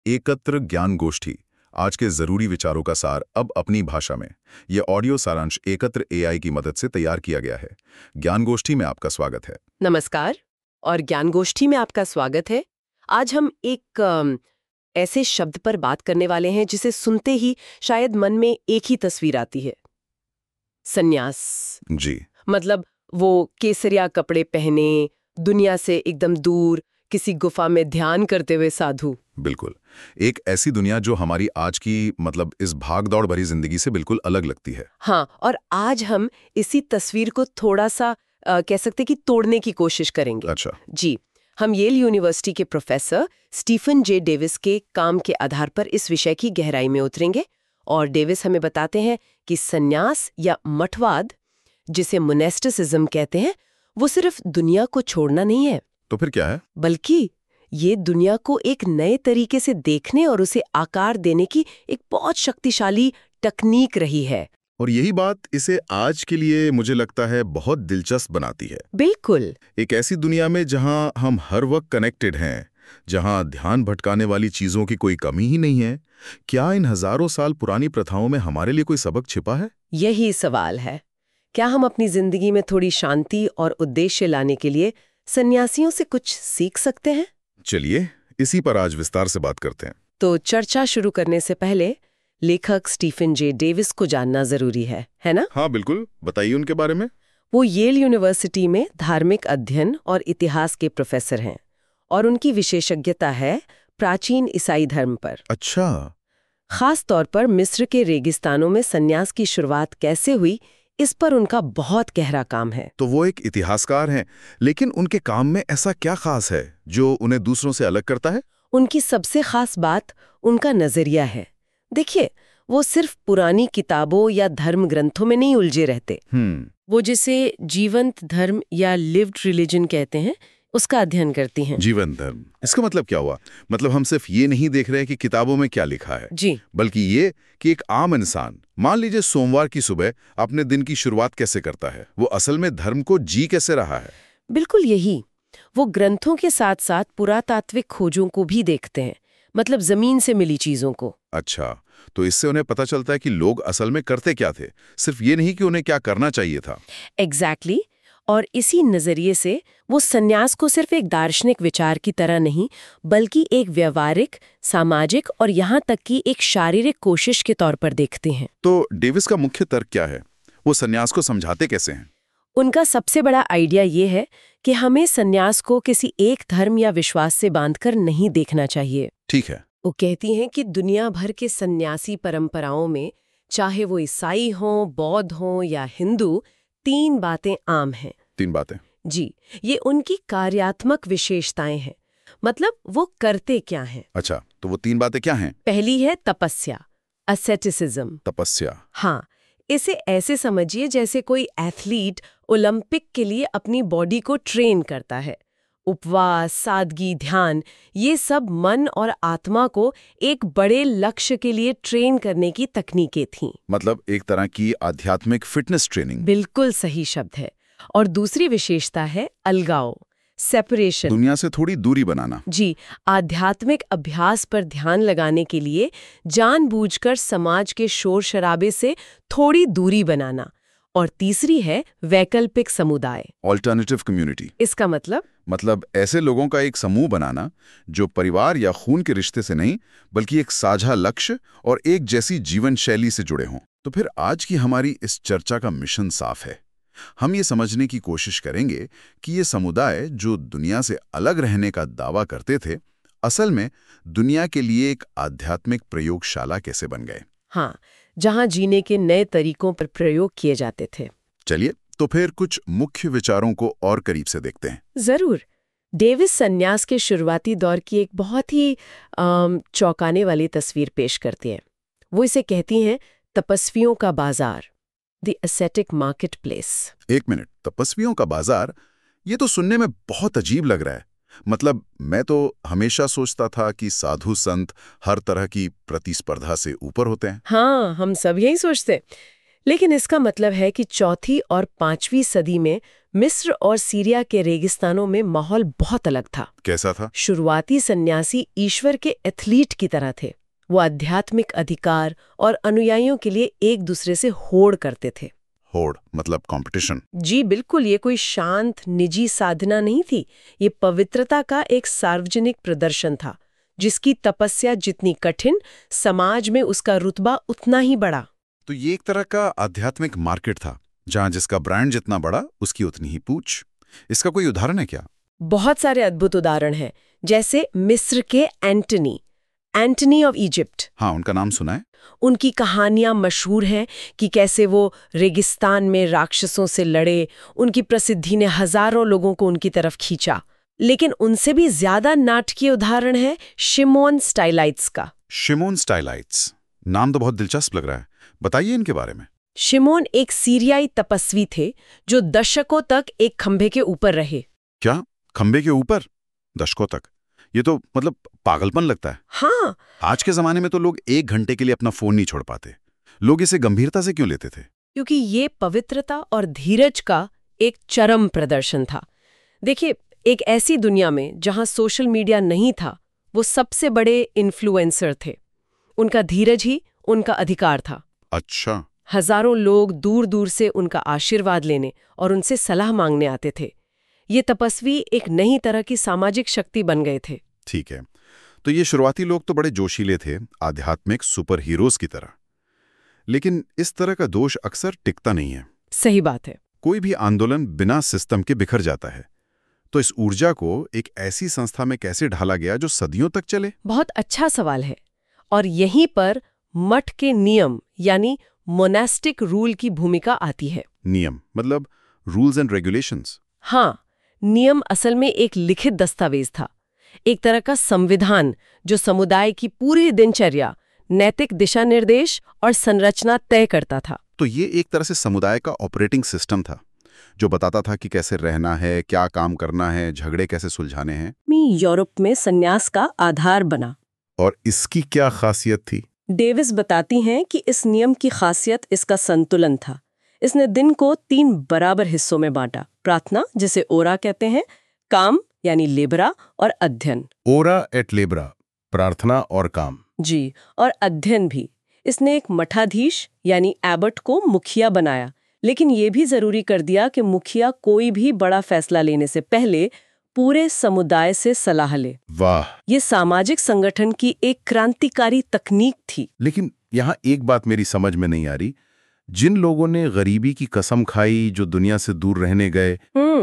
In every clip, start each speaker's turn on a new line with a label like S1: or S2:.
S1: एकत्र ज्ञान गोष्ठी, आज के जरूरी विचारों का सार अब अपनी भाषा में। ये ऑडियो सारांश एकत्र एआई की मदद से तैयार किया गया है। ज्ञान गोष्ठी में आपका स्वागत है।
S2: नमस्कार और ज्ञान गोष्ठी में आपका स्वागत है। आज हम एक ऐसे शब्द पर बात करने वाले हैं जिसे सुनते ही शायद मन में एक ही तस्वीर आती है, संन्यास।
S1: जी।
S2: मतलब वो केसरिया कपड़े पहने, दुनिया से एकदम दूर, किसी गुफा में ध्यान करते हुए साधु।
S1: बिल्कुल, एक ऐसी दुनिया जो हमारी आज की इस भागदौड़ भरी जिंदगी से बिल्कुल अलग लगती है।
S2: हाँ, और आज हम इसी तस्वीर को थोड़ा सा कह सकते कि तोड़ने की कोशिश करेंगे।
S1: अच्छा।
S2: जी, हम येल यूनिवर्सिटी के प्रोफेसर स्टीफन जे डेविस के काम के आधार पर इस विषय की गहराई में उतरेंगे और डेविस हमें बताते हैं कि संन्यास या मठवाद, जिसे मोनेस्टिसिज्म कहते हैं, वो सिर्फ दुनिया को छोड़ना नहीं है।
S1: तो फिर क्या है?
S2: बल्कि ये दुनिया को एक नए तरीके से देखने और उसे आकार देने की एक बहुत शक्तिशाली तकनीक रही है।
S1: और यही बात इसे आज के लिए मुझे लगता है बहुत दिलचस्प बनाती है।
S2: बिल्कुल।
S1: एक ऐसी दुनिया में जहां हम हर वक्त कनेक्टेड हैं, जहां ध्यान भटकाने वाली चीजों की कोई कमी ही नहीं है, क्या इन हजारों साल पुरानी प्रथाओं में हमारे लिए कोई सबक छिपा है?
S2: यही सवाल है। क्या हम अपनी जिंदगी में थोड़ी शांति और उद्देश्य लाने के लिए सन्यासियों से कुछ सीख सकते हैं?
S1: चलिए इसी पर आज विस्तार से बात करते हैं।
S2: तो चर्चा शुरू करने से पहले लेखक स्टीफन जे डेविस को जानना जरूरी है ना?
S1: हाँ बिल्कुल, बताइए उनके बारे में।
S2: वो येल यूनिवर्सिटी में धार्मिक अध्ययन और इतिहास के प्रोफेसर हैं और उनकी विशेषज्ञता है प्राचीन ईसाई धर्म पर।
S1: अच्छा।
S2: खास तौर पर मिस्र के रेगिस्तानों में सन्यास की शुरुआत कैसे हुई, इस पर उनका बहुत गहरा काम है।
S1: तो वो एक इतिहासकार हैं, लेकिन उनके काम में ऐसा क्या खास है जो उन्हें दूसरों से अलग करता है?
S2: उनकी सबसे खास बात उनका नजरिया है। देखिए, वो सिर्फ पुरानी किताबों या धर्म ग्रंथों में नहीं उलझे रहते। वो जिसे जीवंत धर्म या लिव्ड रिलीजन कहते हैं, उसका अध्ययन करती हैं।
S1: जीवंत धर्म, इसका मतलब क्या हुआ? मतलब हम सिर्फ ये नहीं देख रहे हैं कि किताबों में क्या लिखा है
S2: जी,
S1: बल्कि ये कि एक आम इंसान, मान लीजिए सोमवार की सुबह, अपने दिन की शुरुआत कैसे करता है, वो असल में धर्म को जी कैसे रहा है।
S2: बिल्कुल यही। वो ग्रंथों के साथ साथ पुरातात्विक खोजों को भी देखते हैं, मतलब जमीन से मिली चीजों को।
S1: अच्छा, तो इससे उन्हें पता चलता है कि लोग असल में करते क्या थे, सिर्फ ये नहीं कि उन्हें क्या करना चाहिए था।
S2: एग्जैक्टली। और इसी नजरिए से वो सन्यास को सिर्फ एक दार्शनिक विचार की तरह नहीं, बल्कि एक व्यवहारिक, सामाजिक और यहाँ तक कि एक शारीरिक कोशिश के तौर पर देखते हैं।
S1: तो डेविस का मुख्य तर्क क्या है? वो सन्यास को समझाते कैसे हैं?
S2: उनका सबसे बड़ा आइडिया ये है कि हमें सन्यास को किसी एक धर्म या विश्वास से बांधकर नहीं देखना चाहिए।
S1: ठीक है।
S2: वो कहती हैं कि दुनिया भर के सन्यासी परंपराओं में, चाहे वो ईसाई हों, बौद्ध हों या हिंदू, 3 बातें आम हैं।
S1: 3 बातें?
S2: जी, ये उनकी कार्यात्मक विशेषताएं हैं। मतलब वो करते क्या हैं।
S1: अच्छा, तो वो 3 बातें क्या हैं?
S2: पहली है तपस्या, asceticism।
S1: तपस्या।
S2: हाँ, इसे ऐसे समझिए जैसे कोई एथलीट ओलंपिक के लिए अपनी बॉडी को ट्रेन करता है। उपवास, सादगी, ध्यान, ये सब मन और आत्मा को एक बड़े लक्ष्य के लिए ट्रेन करने की तकनीकें थीं।
S1: मतलब एक तरह की आध्यात्मिक फिटनेस ट्रेनिंग।
S2: बिल्कुल सही शब्द है। और दूसरी विशेषता है अलगाव, सेपरेशन।
S1: दुनिया से थोड़ी दूरी बनाना।
S2: जी, आध्यात्मिक अभ्यास पर ध्यान लगाने के लिए जानबूझकर समाज के शोर शराबे से थोड़ी दूरी बनाना। और तीसरी है वैकल्पिक समुदाय,
S1: ऑल्टरनेटिव कम्युनिटी।
S2: इसका मतलब
S1: ऐसे लोगों का एक समूह बनाना जो परिवार या खून के रिश्ते से नहीं, बल्कि एक साझा लक्ष्य और एक जैसी जीवन शैली से जुड़े हों। तो फिर आज की हमारी इस चर्चा का मिशन साफ है। हम ये समझने की कोशिश करेंगे कि ये समुदाय जो दुनिया से अलग रहने का दावा करते थे, असल में दुनिया के लिए एक आध्यात्मिक प्रयोगशाला कैसे बन गए।
S2: हाँ, जहाँ जीने के नए तरीकों पर प्रयोग किए जाते थे।
S1: चलिए तो फिर कुछ मुख्य विचारों को और करीब से देखते हैं।
S2: जरूर। डेविस सन्यास के शुरुआती दौर की एक बहुत ही चौंकाने वाली तस्वीर पेश करती हैं। वो इसे कहती हैं तपस्वियों का बाजार, द एस्थेटिक मार्केट प्लेस।
S1: एक मिनट, तपस्वियों का बाजार, ये तो सुनने में बहुत अजीब लग रहा है। मतलब मैं तो हमेशा सोचता था कि साधु संत हर तरह की प्रतिस्पर्धा से ऊपर होते हैं।
S2: हाँ, हम सब यही सोचते। लेकिन इसका मतलब है कि 4वीं और 5वीं सदी में मिस्र और सीरिया के रेगिस्तानों में माहौल बहुत अलग था।
S1: कैसा था?
S2: शुरुआती सन्यासी ईश्वर के एथलीट की तरह थे। वो आध्यात्मिक अधिकार और अनुयायियों के लिए एक दूसरे से होड़ करते थे।
S1: होड़ मतलब कंपटीशन?
S2: जी बिल्कुल, ये कोई शांत निजी साधना नहीं थी। ये पवित्रता का एक सार्वजनिक प्रदर्शन था, जिसकी तपस्या जितनी कठिन, समाज में उसका रुतबा उतना ही बड़ा।
S1: तो ये एक तरह का आध्यात्मिक मार्केट था, जहां जिसका ब्रांड जितना बड़ा उसकी उतनी ही पूछ। इसका कोई उदाहरण है क्या?
S2: बहुत सारे अद्भुत उदाहरण हैं, जैसे मिस्र के एंटनी ऑफ इजिप्ट।
S1: हाँ, उनका नाम सुना है।
S2: उनकी कहानियां मशहूर हैं कि कैसे वो रेगिस्तान में राक्षसों से लड़े। उनकी प्रसिद्धि ने हजारों लोगों को उनकी तरफ खींचा। लेकिन उनसे भी ज्यादा नाटकीय उदाहरण है शिमोन स्टाइलाइट्स का।
S1: शिमोन स्टाइलाइट्स, नाम तो बहुत दिलचस्प लग रहा है। बताइए इनके बारे में।
S2: शिमोन एक सीरियाई तपस्वी थे जो दशकों तक एक खंभे के ऊपर रहे।
S1: क्या? खंबे के ऊपर दशकों तक? ये तो मतलब पागलपन लगता है।
S2: हाँ,
S1: आज के जमाने में तो लोग 1 घंटे के लिए अपना फोन नहीं छोड़ पाते। लोग इसे गंभीरता से क्यों लेते थे?
S2: क्योंकि ये पवित्रता और धीरज का एक चरम प्रदर्शन था। देखिए, एक ऐसी दुनिया में जहां सोशल मीडिया नहीं था, वो सबसे बड़े इन्फ्लुएंसर थे। उनका धीरज ही उनका अधिकार था।
S1: अच्छा।
S2: हजारों लोग दूर दूर से उनका आशीर्वाद लेने और उनसे सलाह मांगने आते थे। ये तपस्वी एक नई तरह की सामाजिक शक्ति बन गए थे।
S1: ठीक है, तो ये शुरुआती लोग तो बड़े जोशीले थे, आध्यात्मिक सुपर हीरोज की तरह। लेकिन इस तरह का दोष अक्सर टिकता नहीं है।
S2: सही बात है।
S1: कोई भी आंदोलन बिना सिस्टम के बिखर जाता है। तो इस ऊर्जा को एक ऐसी संस्था में कैसे ढाला गया जो सदियों तक चले?
S2: बहुत अच्छा सवाल है। और यहीं पर मठ के नियम यानी मोनास्टिक रूल की भूमिका आती है।
S1: नियम मतलब रूल्स एंड रेगुलेशंस?
S2: हाँ, नियम असल में एक लिखित दस्तावेज था, एक तरह का संविधान जो समुदाय की पूरी दिनचर्या, नैतिक दिशा निर्देश और संरचना तय करता था।
S1: तो ये एक तरह से समुदाय का ऑपरेटिंग सिस्टम था, जो बताता था कि कैसे रहना है, क्या काम करना है, झगड़े कैसे सुलझाने हैं।
S2: यूरोप में संन्यास का आधार बना।
S1: और इसकी क्या खासियत थी?
S2: डेविस बताती हैं कि इस नियम की खासियत इसका संतुलन था। इसने दिन को 3 बराबर हिस्सों में बांटा। प्रार्थना, जिसे ओरा कहते हैं, काम यानी लेबरा, और अध्ययन।
S1: ओरा एट लेबरा, प्रार्थना और काम।
S2: जी, और अध्ययन भी। इसने एक मठाधीश यानी एबट को मुखिया बनाया, लेकिन ये भी जरूरी कर दिया कि मुखिया कोई भी बड़ा फैसला लेने से पहले पूरे समुदाय से सलाह ले।
S1: वाह!
S2: ये सामाजिक संगठन की एक क्रांतिकारी तकनीक थी।
S1: लेकिन यहाँ एक बात मेरी समझ में नहीं आ रही। जिन लोगों ने गरीबी की कसम खाई, जो दुनिया से दूर रहने गए,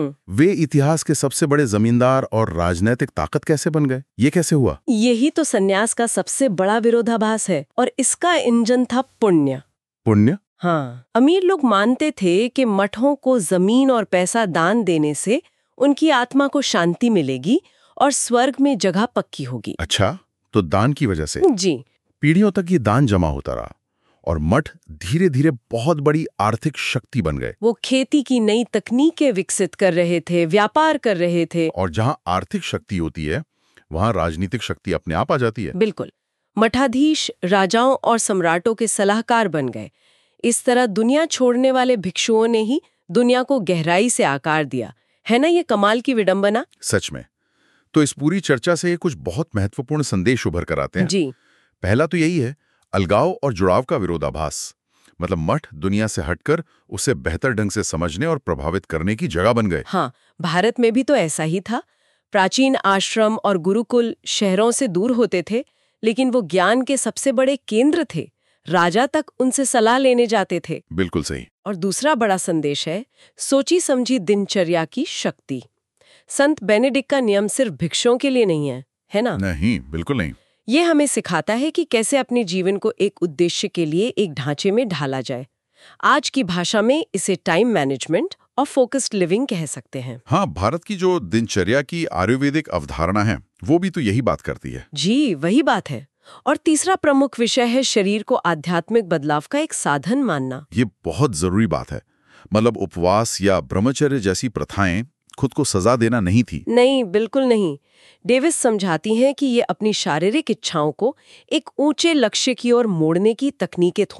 S1: वे इतिहास के सबसे बड़े जमींदार और राजनीतिक ताकत कैसे बन गए? ये कैसे हुआ?
S2: यही तो सन्यास का सबसे बड़ा विरोधाभास है। और इसका इंजन था पुण्य।
S1: पुण्य?
S2: हाँ, अमीर लोग मानते थे कि मठों को जमीन और पैसा दान देने से उनकी आत्मा को शांति मिलेगी और स्वर्ग में जगह पक्की होगी।
S1: अच्छा, तो दान की वजह से?
S2: जी।
S1: पीढ़ियों तक ये दान जमा होता रहा और मठ धीरे धीरे बहुत बड़ी आर्थिक शक्ति बन गए।
S2: वो खेती की नई तकनीकें विकसित कर रहे थे, व्यापार कर रहे थे।
S1: और जहां आर्थिक शक्ति होती है, वहां राजनीतिक शक्ति अपने आप आ जाती है।
S2: बिल्कुल। मठाधीश राजाओं और सम्राटों के सलाहकार बन गए। इस तरह दुनिया छोड़ने वाले भिक्षुओं ने ही दुनिया को गहराई से आकार दिया। है ना ये कमाल की विडंबना?
S1: सच में। तो इस पूरी चर्चा से कुछ बहुत महत्वपूर्ण संदेश उभर कर आते हैं।
S2: जी।
S1: पहला तो यही है, अलगाव और जुड़ाव का विरोधाभास। मतलब मठ दुनिया से हटकर उसे बेहतर ढंग से समझने और प्रभावित करने की जगह बन गए।
S2: हाँ, भारत में भी तो ऐसा ही था। प्राचीन आश्रम और गुरुकुल शहरों से दूर होते थे, लेकिन वो ज्ञान के सबसे बड़े केंद्र थे। राजा तक उनसे सलाह लेने जाते थे।
S1: बिल्कुल सही।
S2: और दूसरा बड़ा संदेश है सोची समझी दिनचर्या की शक्ति। संत बेनेडिक्ट का नियम सिर्फ भिक्षुओं के लिए नहीं है ना?
S1: नहीं, बिल्कुल नहीं।
S2: ये हमें सिखाता है कि कैसे अपने जीवन को एक उद्देश्य के लिए एक ढांचे में ढाला जाए। आज की भाषा में इसे टाइम मैनेजमेंट और फोकस्ड लिविंग कह सकते हैं।
S1: हाँ, भारत की जो दिनचर्या की आयुर्वेदिक अवधारणा है, वो भी तो यही बात करती है।
S2: जी, वही बात है। और तीसरा प्रमुख विषय है शरीर को आध्यात्मिक बदलाव का एक साधन मानना।
S1: ये बहुत जरूरी बात है। मतलब उपवास या ब्रह्मचर्य जैसी प्रथाएं खुद को सजा देना नहीं थी।
S2: नहीं, बिल्कुल नहीं। डेविस समझाती हैं कि ये अपनी शारीरिक इच्छाओं को एक ऊंचे लक्ष्य की ओर मोड़ने की तकनीकें थीं।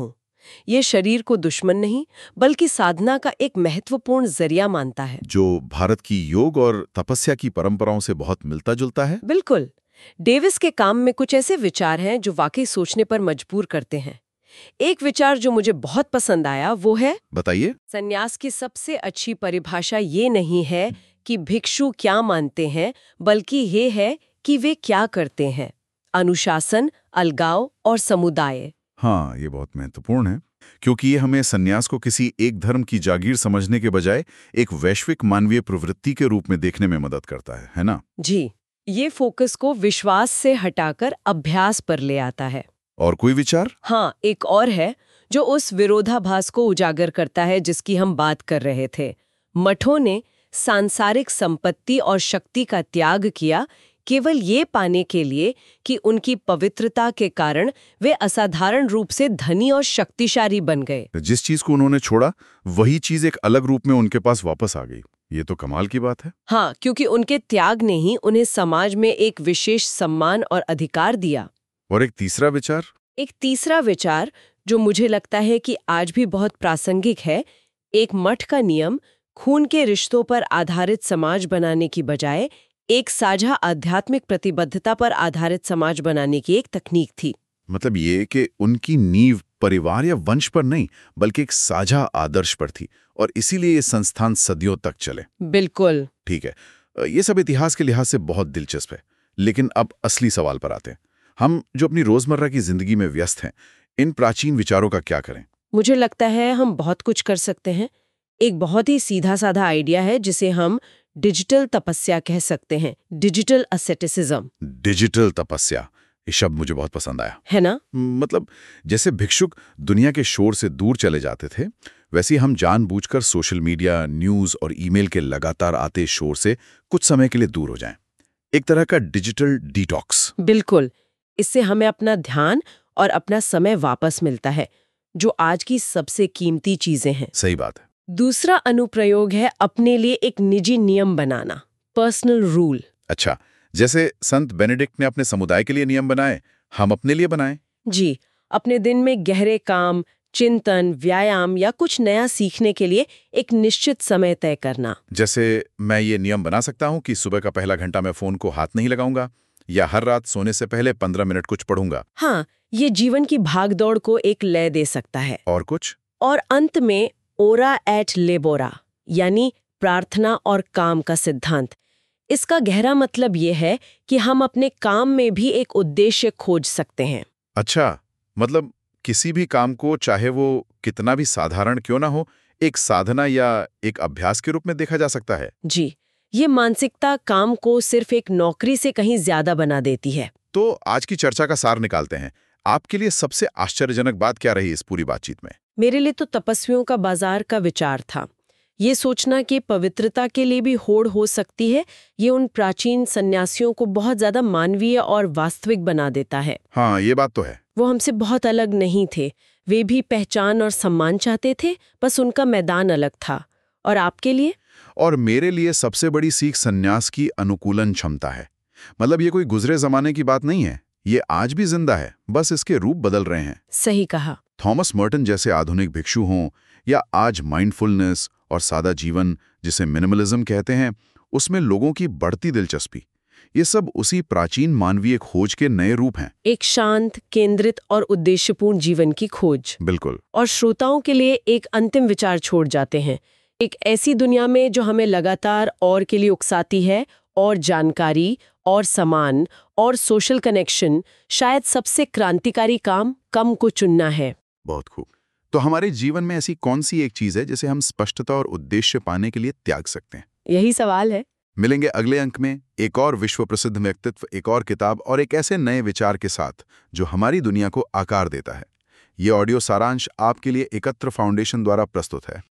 S2: ये शरीर को दुश्मन नहीं बल्कि साधना का एक महत्वपूर्ण जरिया मानता है।
S1: जो भारत की योग और तपस्या की परंपराओं से बहुत मिलता जुलता है।
S2: बिल्कुल। डेविस के काम में कुछ ऐसे विचार हैं जो वाकई सोचने पर मजबूर करते हैं। एक विचार जो मुझे बहुत पसंद आया वो है,
S1: बताइए।
S2: संन्यास की सबसे अच्छी परिभाषा ये नहीं है कि भिक्षु क्या मानते हैं, बल्कि ये है कि वे क्या करते हैं। अनुशासन, अलगाव और समुदाय।
S1: हाँ, ये बहुत महत्वपूर्ण है, क्योंकि ये हमें सन्यास को किसी एक धर्म की जागीर समझने के बजाय एक वैश्विक मानवीय प्रवृत्ति के रूप में देखने में मदद करता है ना?
S2: जी, ये फोकस को विश्वास से हटाकर अभ्यास पर ले आता है।
S1: और कोई विचार?
S2: हाँ, एक और है जो उस विरोधाभास को उजागर करता है जिसकी हम बात कर रहे थे। मठों ने सांसारिक संपत्ति और शक्ति का त्याग किया केवल ये पाने के लिए कि उनकी पवित्रता के कारण वे असाधारण रूप से धनी और शक्तिशाली बन गए।
S1: जिस चीज को उन्होंने छोड़ा वही चीज एक अलग रूप में उनके पास वापस आ गई। ये तो कमाल की बात है।
S2: हाँ, क्योंकि उनके त्याग ने ही उन्हें समाज में एक विशेष सम्मान और अधिकार दिया।
S1: और एक तीसरा विचार?
S2: एक तीसरा विचार जो मुझे लगता है कि आज भी बहुत प्रासंगिक है, एक मठ का नियम खून के रिश्तों पर आधारित समाज बनाने की बजाय एक साझा आध्यात्मिक प्रतिबद्धता पर आधारित समाज बनाने की एक तकनीक थी।
S1: मतलब ये कि उनकी नींव परिवार या वंश पर नहीं बल्कि एक साझा आदर्श पर थी और इसीलिए ये संस्थान सदियों तक चले।
S2: बिल्कुल।
S1: ठीक है, ये सब इतिहास के लिहाज से बहुत दिलचस्प है, लेकिन अब असली सवाल पर आते हैं। हम जो अपनी रोजमर्रा की जिंदगी में व्यस्त हैं, इन प्राचीन विचारों का क्या करें?
S2: मुझे लगता है हम बहुत कुछ कर सकते हैं। एक बहुत ही सीधा साधा आइडिया है जिसे हम डिजिटल तपस्या कह सकते हैं, डिजिटल एसेटिसिज्म।
S1: डिजिटल तपस्या, ये शब्द मुझे बहुत पसंद आया।
S2: है ना?
S1: मतलब जैसे भिक्षुक दुनिया के शोर से दूर चले जाते थे, वैसे ही हम जानबूझकर सोशल मीडिया, न्यूज़ और ईमेल के लगातार आते शोर से कुछ समय के लिए दूर हो जाएं। एक तरह का डिजिटल डिटॉक्स।
S2: बिल्कुल। इससे हमें अपना ध्यान और अपना समय वापस मिलता है, जो आज की सबसे कीमती चीजें हैं।
S1: सही बात है।
S2: दूसरा अनुप्रयोग है अपने लिए एक निजी नियम बनाना, पर्सनल रूल।
S1: अच्छा, जैसे संत बेनेडिक्ट ने अपने समुदाय के लिए नियम बनाए, हम अपने लिए बनाएं।
S2: जी, अपने दिन में गहरे काम, चिंतन, व्यायाम या कुछ नया सीखने के लिए एक निश्चित समय तय करना।
S1: जैसे मैं ये नियम बना सकता हूँ कि सुबह का पहला घंटा मैं फोन को हाथ नहीं लगाऊंगा, या हर रात सोने से पहले 15 मिनट कुछ पढ़ूंगा।
S2: हाँ, ये जीवन की भागदौड़ को एक लय दे सकता है।
S1: और कुछ?
S2: और अंत में ओरा एट लेबोरा, यानी प्रार्थना और काम का सिद्धांत। इसका गहरा मतलब ये है कि हम अपने काम में भी एक उद्देश्य खोज सकते हैं।
S1: अच्छा, मतलब किसी भी काम को, चाहे वो कितना भी साधारण क्यों ना हो, एक साधना या एक अभ्यास के रूप में देखा जा सकता है।
S2: जी, ये मानसिकता काम को सिर्फ एक नौकरी से कहीं ज्यादा बना देती है।
S1: तो आज की चर्चा का सार निकालते हैं। आपके लिए सबसे आश्चर्यजनक बात क्या रही इस पूरी बातचीत में?
S2: मेरे लिए तो तपस्वियों का बाजार का विचार था। ये सोचना कि पवित्रता के लिए भी होड़ हो सकती है, ये उन प्राचीन सन्यासियों को बहुत ज्यादा मानवीय और वास्तविक बना देता है।
S1: हाँ, ये बात तो है।
S2: वो हमसे बहुत अलग नहीं थे। वे भी पहचान और सम्मान चाहते थे, बस उनका मैदान अलग था। और आपके लिए?
S1: और मेरे लिए सबसे बड़ी सीख सन्यास की अनुकूलन क्षमता है। मतलब ये कोई गुजरे जमाने की बात नहीं है, ये आज भी जिंदा है, बस इसके रूप बदल रहे हैं।
S2: सही कहा।
S1: थॉमस मर्टन जैसे आधुनिक भिक्षु हों, या आज माइंडफुलनेस और सादा जीवन जिसे मिनिमलिज्म कहते हैं, उसमें लोगों की बढ़ती दिलचस्पी, ये सब उसी प्राचीन मानवीय खोज के नए रूप हैं।
S2: एक शांत, केंद्रित और उद्देश्यपूर्ण जीवन की खोज।
S1: बिल्कुल।
S2: और श्रोताओं के लिए एक अंतिम विचार छोड़ जाते हैं। एक ऐसी दुनिया में जो हमें लगातार और के लिए उकसाती है, और जानकारी और समान और सोशल कनेक्शन, शायद सबसे क्रांतिकारी काम कम को चुनना है।
S1: बहुत खूब। तो हमारे जीवन में ऐसी कौन सी एक चीज है जिसे हम स्पष्टता और उद्देश्य पाने के लिए त्याग सकते हैं?
S2: यही सवाल है।
S1: मिलेंगे अगले अंक में एक और विश्व प्रसिद्ध व्यक्तित्व, एक और किताब और एक ऐसे नए विचार के साथ जो हमारी दुनिया को आकार देता है। ये ऑडियो सारांश आपके लिए एकत्र फाउंडेशन द्वारा प्रस्तुत है।